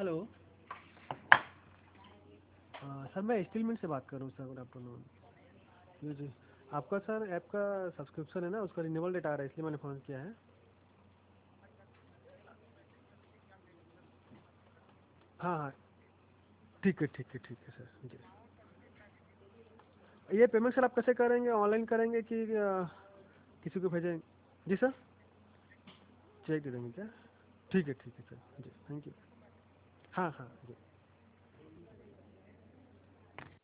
Hello. Sir मैं steel mill से बात कर रहा हूँ सर, गुड आफ्टरनून। जी जी। आपका सर ऐप का सब्सक्रिप्शन है ना, उसका रिन्यूअल डेट आ रहा है, इसलिए मैंने फ़ोन किया है। हाँ हाँ। ठीक है ठीक है ठीक है सर जी। ये पेमेंट सर आप कैसे करेंगे, ऑनलाइन करेंगे कि किसी को भेजेंगे? जी सर। चेक दे देंगे क्या? ठीक है सर जी, थैंक यू। हाँ हाँ जी।